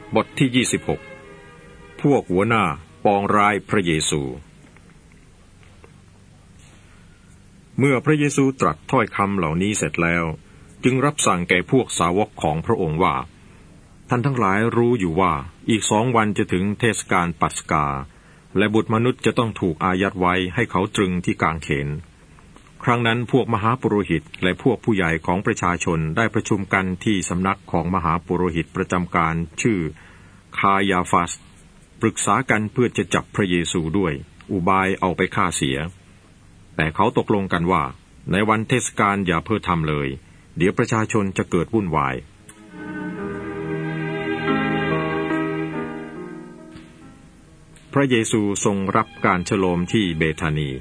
บทที่26พวกหัวหน้าปองร้ายพระเยซูเมื่อพระเยซูตรัสถ้อยคำเหล่านี้เสร็จแล้วจึงรับสั่งแก่พวกสาวกของพระองค์ว่าท่านทั้งหลายรู้อยู่ว่าอีก2 วันจะถึงเทศกาลปัสกาและบุตรมนุษย์จะต้องถูกอายัดไว้ให้เขาตรึงที่กางเขนครั้งนั้นพวกมหาปุโรหิตและพวกผู้ใหญ่ของประชาชนได้ประชุมกันที่สำนักของมหาปุโรหิตประจำการชื่อคายาฟัสปรึกษากันเพื่อจะจับพระเยซูด้วยอุบายเอาไปฆ่าเสียแต่เขาตกลงกันว่าในวันเทศกาลอย่าเพ้อทำเลยเดี๋ยวประชาชนจะเกิดวุ่นวายพระเยซูทรงรับการฉโลมที่เบธานี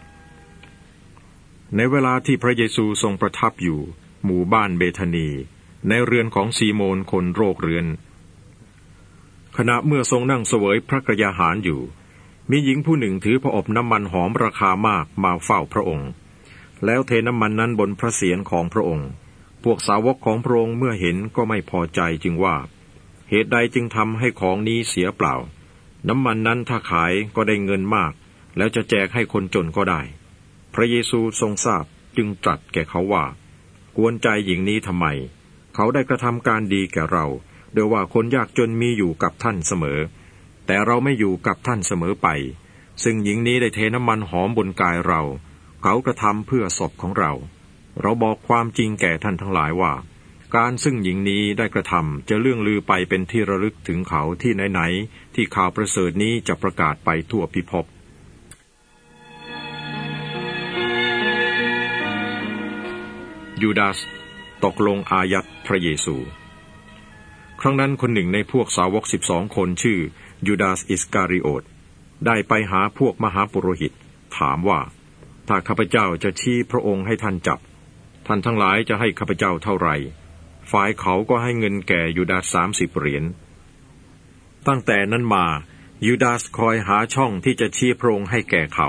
ในเวลาที่พระเยซูทรงประทับอยู่หมู่บ้านเบธานีในเรือนของซีโมนคนโรคเรื้อนขณะเมื่อทรงนั่งเสวยพระกยาหารอยู่มีหญิงผู้หนึ่งถือผอบน้ำมันหอมราคามากมาเฝ้าพระองค์แล้วเทน้ำมันนั้นบนพระเศียรของพระองค์พวกสาวกของพระองค์เมื่อเห็นก็ไม่พอใจจึงว่าเหตุใดจึงทำให้ของนี้เสียเปล่าน้ำมันนั้นถ้าขายก็ได้เงินมากแล้วจะแจกให้คนจนก็ได้พระเยซูทรงทราบจึงตรัสแก่เขาว่ากวนใจหญิงนี้ทำไมเขาได้กระทำการดีแก่เราโดยว่าคนยากจนมีอยู่กับท่านเสมอแต่เราไม่อยู่กับท่านเสมอไปซึ่งหญิงนี้ได้เทน้ำมันหอมบนกายเราเขากระทำเพื่อศพของเราบอกความจริงแก่ท่านทั้งหลายว่าการซึ่งหญิงนี้ได้กระทำจะเลื่องลือไปเป็นที่ระลึกถึงเขาที่ไหนๆที่ข่าวประเสริฐนี้จะประกาศไปทั่วพิภพยูดาสตกลงอายัดพระเยซูครั้งนั้นคนหนึ่งในพวกสาวก12 คนชื่อยูดาสอิสการิโอตได้ไปหาพวกมหาปุโรหิตถามว่าถ้าข้าพเจ้าจะชี้พระองค์ให้ท่านจับท่านทั้งหลายจะให้ข้าพเจ้าเท่าไหร่ฝ่ายเขาก็ให้เงินแก่ยูดาส30 เหรียญตั้งแต่นั้นมายูดาสคอยหาช่องที่จะชี้พระองค์ให้แก่เขา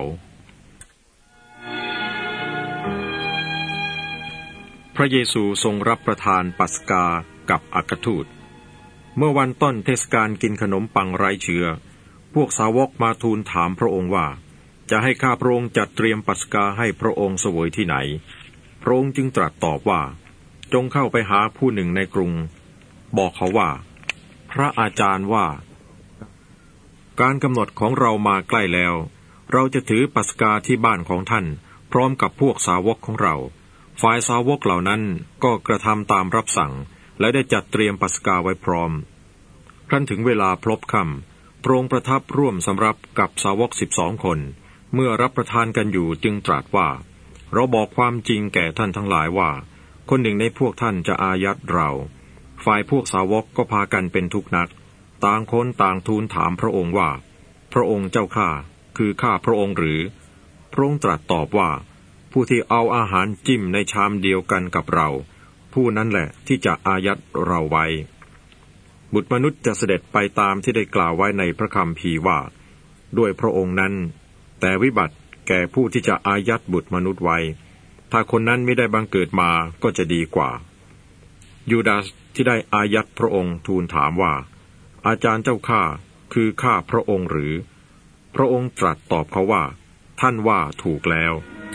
พระเยซูทรงรับประทานปัสกากับอัครทูตเมื่อวันต้นเทศกาลกินขนมปังไร้เชื้อพวกสาวกมาทูลถามพระองค์ว่าจะให้ข้าพระองค์จัดเตรียมปัสกาให้พระองค์เสวยที่ไหนพระองค์จึงตรัสตอบว่าจงเข้าไปหาผู้หนึ่งในกรุงบอกเขาว่าพระอาจารย์ว่าการกำหนดของเรามาใกล้แล้วเราจะถือปัสกาที่บ้านของท่านพร้อมกับพวกสาวกของเราฝ่ายสาวกเหล่านั้นก็กระทำตามรับสั่งและได้จัดเตรียมปัสกาไว้พร้อมครั้นถึงเวลาพลบค่ำพระองค์ประทับร่วมสำรับกับสาวก12 คนเมื่อรับประทานกันอยู่จึงตรัสว่าเราบอกความจริงแก่ท่านทั้งหลายว่าคนหนึ่งในพวกท่านจะอายัดเราฝ่ายพวกสาวกก็พากันเป็นทุกข์นักต่างคนต่างทูลถามพระองค์ว่าพระองค์เจ้าข้าคือข้าพระองค์หรือพระองค์ตรัสตอบว่าผู้ที่เอาอาหารจิ้มในชามเดียวกันกับเราผู้นั้นแหละที่จะอายัดเราไว้บุตรมนุษย์จะเสด็จไปตามที่ได้กล่าวไว้ในพระคัมภีร์ว่าด้วยพระองค์นั้นแต่วิบัติแก่ผู้ที่จะอายัดบุตรมนุษย์ไว้ถ้าคนนั้นไม่ได้บังเกิดมาก็จะดีกว่ายูดาสที่ได้อายัดพระองค์ทูลถามว่าอาจารย์เจ้าข้าคือข้าพระองค์หรือพระองค์ตรัสตอบเขาว่าท่านว่าถูกแล้ว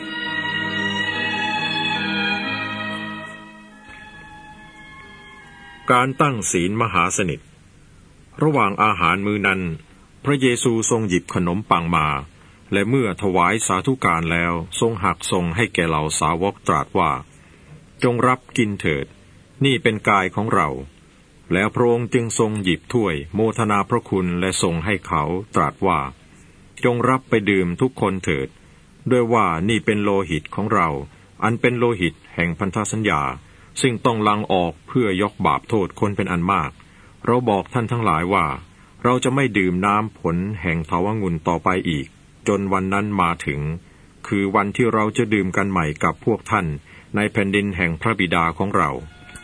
การตั้งศีลมหาสนิทระหว่างอาหารมื้อนั้นพระเยซูทรงหยิบขนมปังมาและเมื่อถวายสาธุการแล้วทรงหักส่งให้แก่เหล่าสาวกตรัสว่าจงรับกินเถิดนี่เป็นกายของเราแล้วพระองค์จึงทรงหยิบถ้วยโมทนาพระคุณและส่งให้เขาตรัสว่าจงรับไปดื่มทุกคนเถิดด้วยว่านี่เป็นโลหิตของเราอันเป็นโลหิตแห่งพันธสัญญาซึ่งต้องลังออกเพื่อยกบาปโทษคนเป็นอันมากเราบอกท่านทั้งหลายว่าเราจะไม่ดื่มน้ำผลแห่งเถาวงุ่นต่อไปอีกจนวันนั้นมาถึงคือวันที่เราจะดื่มกันใหม่กับพวกท่านในแผ่นดินแห่งพระบิดาของเรา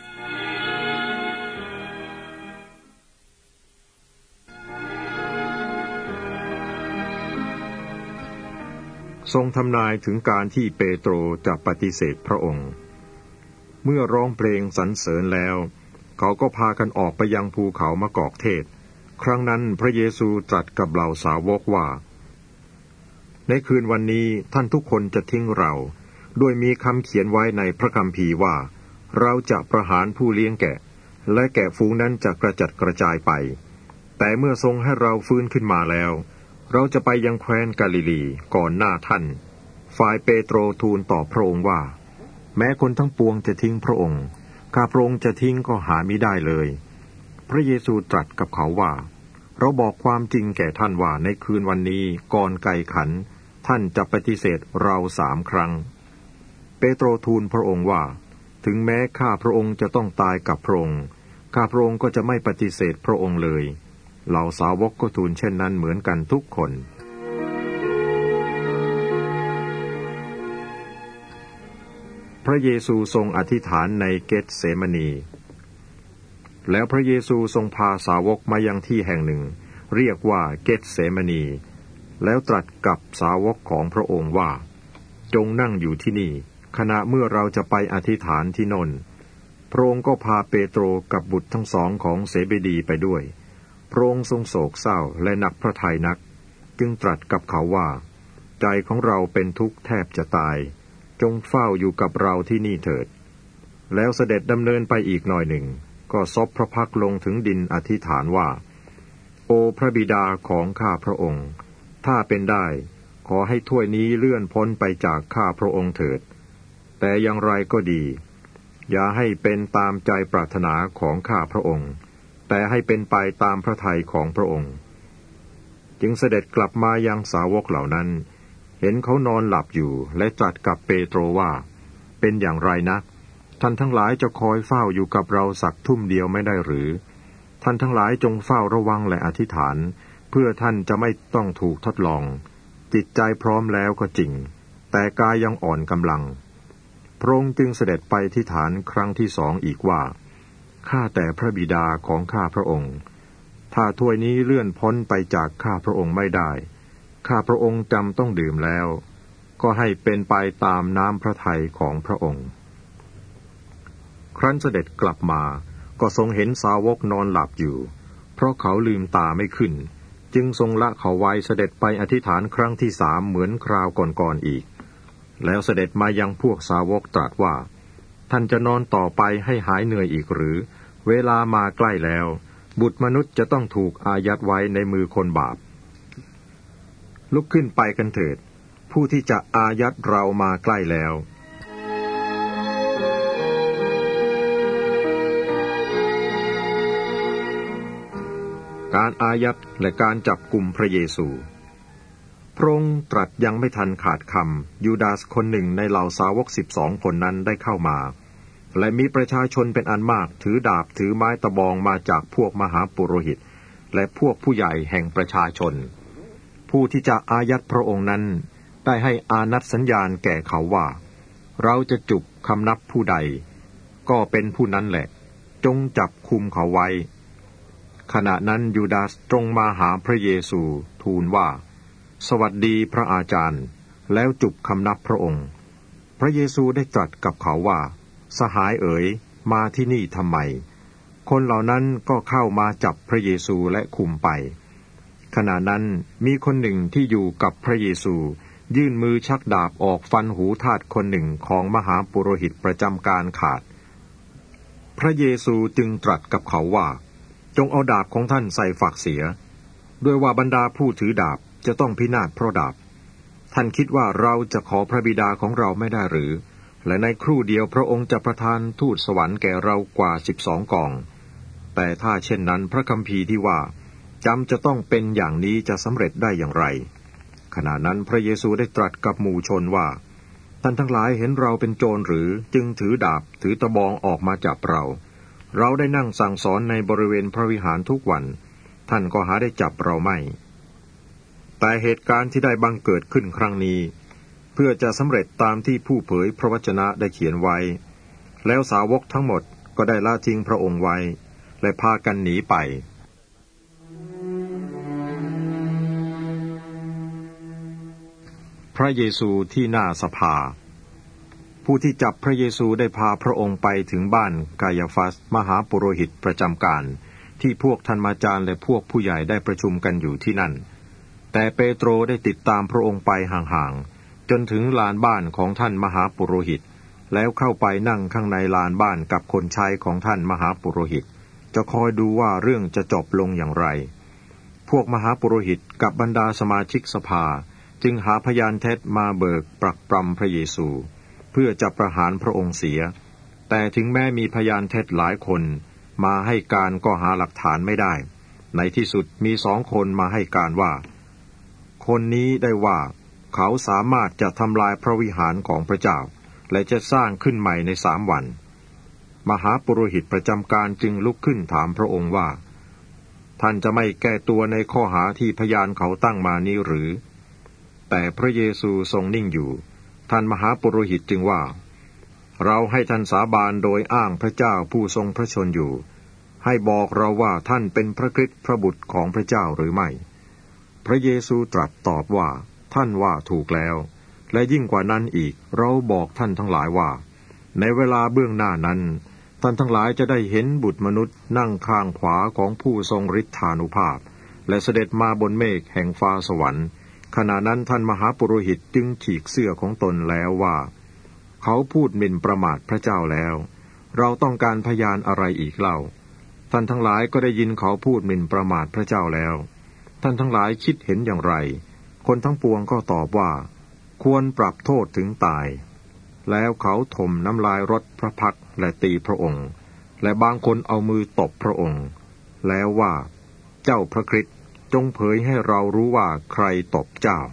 ทรงทำนายถึงการที่เปโตรจะปฏิเสธพระองค์เมื่อร้องเพลงสรรเสริญแล้วเขาก็พากันออกไปยังภูเขามะกอกเทศครั้งนั้นพระเยซูตรัสกับเหล่าสาวกว่าในคืนวันนี้ท่านทุกคนจะทิ้งเราด้วยมีคำเขียนไว้ในพระคัมภีร์ว่าเราจะประหารผู้เลี้ยงแกะและแกะฝูงนั้นจะกระจัดกระจายไปแต่เมื่อทรงให้เราฟื้นขึ้นมาแล้วเราจะไปยังแคว้นกาลิลีก่อนหน้าท่านฝ่ายเปโตรทูลตอบพระองค์ว่าแม้คนทั้งปวงจะทิ้งพระองค์ข้าพระองค์จะทิ้งก็หามิได้เลยพระเยซูตรัสกับเขาว่าเราบอกความจริงแก่ท่านว่าในคืนวันนี้ก่อนไก่ขันท่านจะปฏิเสธเรา3 ครั้งเปโตรทูลพระองค์ว่าถึงแม้ข้าพระองค์จะต้องตายกับพระองค์ข้าพระองค์ก็จะไม่ปฏิเสธพระองค์เลยเหล่าสาวกก็ทูลเช่นนั้นเหมือนกันทุกคนพระเยซูทรงอธิษฐานในเกตเสมานีแล้วพระเยซูทรงพาสาวกมายังที่แห่งหนึ่งเรียกว่าเกตเสมานีแล้วตรัสกับสาวกของพระองค์ว่าจงนั่งอยู่ที่นี่ขณะเมื่อเราจะไปอธิษฐานที่โน่นพระองค์ก็พาเปโตรกับบุตรทั้งสองของเซเบดีไปด้วยพระองค์ทรงโศกเศร้าและหนักพระทัยนักจึงตรัสกับเขาว่าใจของเราเป็นทุกข์แทบจะตายจงเฝ้าอยู่กับเราที่นี่เถิดแล้วเสด็จดำเนินไปอีกหน่อยหนึ่งก็ซบพระพักลงถึงดินอธิษฐานว่าโอพระบิดาของข้าพระองค์ถ้าเป็นได้ขอให้ถ้วยนี้เลื่อนพ้นไปจากข้าพระองค์เถิดแต่อย่างไรก็ดีอย่าให้เป็นตามใจปรารถนาของข้าพระองค์แต่ให้เป็นไปตามพระทัยของพระองค์จึงเสด็จกลับมายังสาวกเหล่านั้นเห็นเขานอนหลับอยู่และตรัสกับเปโตรว่าเป็นอย่างไรนะท่านทั้งหลายจะคอยเฝ้าอยู่กับเราสักทุ่มเดียวไม่ได้หรือท่านทั้งหลายจงเฝ้าระวังและอธิษฐานเพื่อท่านจะไม่ต้องถูกทดลองจิตใจพร้อมแล้วก็จริงแต่กายยังอ่อนกำลังพระองค์จึงเสด็จไปอธิษฐานครั้งที่2อีกว่าข้าแต่พระบิดาของข้าพระองค์ถ้าถ้วยนี้เลื่อนพ้นไปจากข้าพระองค์ไม่ได้ข้าพระองค์จำต้องดื่มแล้วก็ให้เป็นไปตามน้ำพระทัยของพระองค์ครั้นเสด็จกลับมาก็ทรงเห็นสาวกนอนหลับอยู่เพราะเขาลืมตาไม่ขึ้นจึงทรงละเขาไว้เสด็จไปอธิษฐานครั้งที่3เหมือนคราวก่อนๆอีกแล้วเสด็จมายังพวกสาวกตรัสว่าท่านจะนอนต่อไปให้หายเหนื่อยอีกหรือเวลามาใกล้แล้วบุตรมนุษย์จะต้องถูกอายัดไว้ในมือคนบาปลุกขึ้นไปกันเถิดผู้ที่จะอายัดเรามาใกล้แล้วการอายัดและการจับกุมพระเยซูพระองค์ตรัสยังไม่ทันขาดคำยูดาสคนหนึ่งในเหล่าสาวก12 คนนั้นได้เข้ามาและมีประชาชนเป็นอันมากถือดาบถือไม้ตะบองมาจากพวกมหาปุโรหิตและพวกผู้ใหญ่แห่งประชาชนผู้ที่จะอายัดพระองค์นั้นได้ให้อานัตสัญญาณแก่เขาว่าเราจะจุบคำนับผู้ใดก็เป็นผู้นั้นแหละจงจับคุมเขาไว้ขณะนั้นยูดาสตรงมาหาพระเยซูทูลว่าสวัสดีพระอาจารย์แล้วจุบคำนับพระองค์พระเยซูได้ตรัสกับเขาว่าสหายเอ๋ยมาที่นี่ทำไมคนเหล่านั้นก็เข้ามาจับพระเยซูและคุมไปขณะนั้นมีคนหนึ่งที่อยู่กับพระเยซูยื่นมือชักดาบออกฟันหูทาสคนหนึ่งของมหาปุโรหิตประจำการขาดพระเยซูจึงตรัสกับเขาว่าจงเอาดาบของท่านใส่ฝักเสียด้วยว่าบรรดาผู้ถือดาบจะต้องพินาศเพราะดาบท่านคิดว่าเราจะขอพระบิดาของเราไม่ได้หรือและในครู่เดียวพระองค์จะประทานทูตสวรรค์แก่เรากว่า12 กองแต่ถ้าเช่นนั้นพระคัมภีร์ที่ว่าจำจะต้องเป็นอย่างนี้จะสำเร็จได้อย่างไรขณะนั้นพระเยซูได้ตรัสกับหมู่ชนว่าท่านทั้งหลายเห็นเราเป็นโจรหรือจึงถือดาบถือตะบองออกมาจับเราได้นั่งสั่งสอนในบริเวณพระวิหารทุกวันท่านก็หาได้จับเราไม่แต่เหตุการณ์ที่ได้บังเกิดขึ้นครั้งนี้เพื่อจะสำเร็จตามที่ผู้เผยพระวจนะได้เขียนไว้แล้วสาวกทั้งหมดก็ได้ละทิ้งพระองค์ไว้และพากันหนีไปพระเยซูที่หน้าสภาผู้ที่จับพระเยซูได้พาพระองค์ไปถึงบ้านกายาฟัสมหาปุโรหิตประจำการที่พวกธรรมาจารย์และพวกผู้ใหญ่ได้ประชุมกันอยู่ที่นั่นแต่เปโตรได้ติดตามพระองค์ไปห่างๆจนถึงลานบ้านของท่านมหาปุโรหิตแล้วเข้าไปนั่งข้างในลานบ้านกับคนใช้ของท่านมหาปุโรหิตจะคอยดูว่าเรื่องจะจบลงอย่างไรพวกมหาปุโรหิตกับบรรดาสมาชิกสภาจึงหาพยานเท็จมาเบิกปรักปรำพระเยซูเพื่อจะประหารพระองค์เสียแต่ถึงแม้มีพยานเท็จหลายคนมาให้การก็หาหลักฐานไม่ได้ในที่สุดมี2 คนมาให้การว่าคนนี้ได้ว่าเขาสามารถจะทำลายพระวิหารของพระเจ้าและจะสร้างขึ้นใหม่ใน3 วันมหาปุโรหิตประจำการจึงลุกขึ้นถามพระองค์ว่าท่านจะไม่แก้ตัวในข้อหาที่พยานเขาตั้งมานี้หรือแต่พระเยซูทรงนิ่งอยู่ท่านมหาปุโรหิตจึงว่าเราให้ท่านสาบานโดยอ้างพระเจ้าผู้ทรงพระชนอยู่ให้บอกเราว่าท่านเป็นพระคริสต์พระบุตรของพระเจ้าหรือไม่พระเยซูตรัสตอบว่าท่านว่าถูกแล้วและยิ่งกว่านั้นอีกเราบอกท่านทั้งหลายว่าในเวลาเบื้องหน้านั้นท่านทั้งหลายจะได้เห็นบุตรมนุษย์นั่งข้างขวาของผู้ทรงฤทธานุภาพและเสด็จมาบนเมฆแห่งฟ้าสวรรค์ขณะนั้นท่านมหาปุโรหิตจึงฉีกเสื้อของตนแล้วว่าเขาพูดหมิ่นประมาทพระเจ้าแล้วเราต้องการพยานอะไรอีกเล่าท่านทั้งหลายก็ได้ยินเขาพูดหมิ่นประมาทพระเจ้าแล้วท่านทั้งหลายคิดเห็นอย่างไรคนทั้งปวงก็ตอบว่าควรปรับโทษถึงตายแล้วเขาถมน้ำลายรดพระพักตร์และตีพระองค์และบางคนเอามือตบพระองค์แล้วว่าเจ้าพระคริสต์จงเผยให้เรารู้ว่าใครตบเจ้า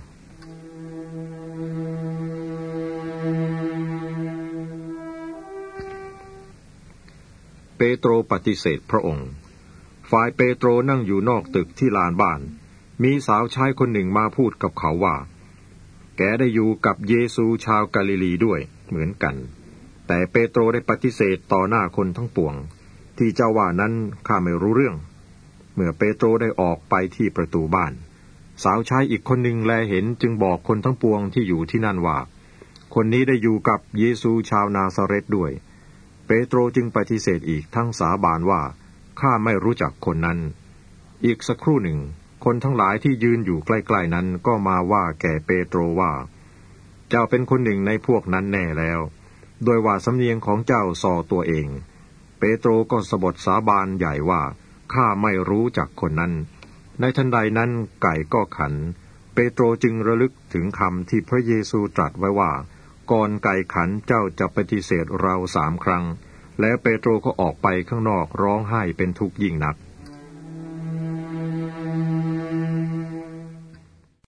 เปโตรปฏิเสธพระองค์ฝ่ายเปโตรนั่งอยู่นอกตึกที่ลานบ้านมีสาวใช้คนหนึ่งมาพูดกับเขาว่าแกได้อยู่กับเยซูชาวกาลิลีด้วยเหมือนกันแต่เปโตรได้ปฏิเสธต่อหน้าคนทั้งปวงที่เจ้าว่านั้นข้าไม่รู้เรื่องเมื่อเปโตรได้ออกไปที่ประตูบ้านสาวใช้อีกคนหนึ่งแลเห็นจึงบอกคนทั้งปวงที่อยู่ที่นั่นว่าคนนี้ได้อยู่กับเยซูชาวนาซาเรตด้วยเปโตรจึงปฏิเสธอีกทั้งสาบานว่าข้าไม่รู้จักคนนั้นอีกสักครู่หนึ่งคนทั้งหลายที่ยืนอยู่ใกล้ๆนั้นก็มาว่าแก่เปโตรว่าเจ้าเป็นคนหนึ่งในพวกนั้นแน่แล้วโดยว่าสำเนียงของเจ้าส่อตัวเองเปโตรก็สะบทสาบานใหญ่ว่าข้าไม่รู้จักคนนั้นในทันใดนั้นไก่ก็ขันเปโตรจึงระลึกถึงคำที่พระเยซูตรัสไว้ว่าก่อนไก่ขันเจ้าจะปฏิเสธเรา3 ครั้งแล้วเปโตรก็ออกไปข้างนอกร้องไห้เป็นทุกข์ยิ่งนัก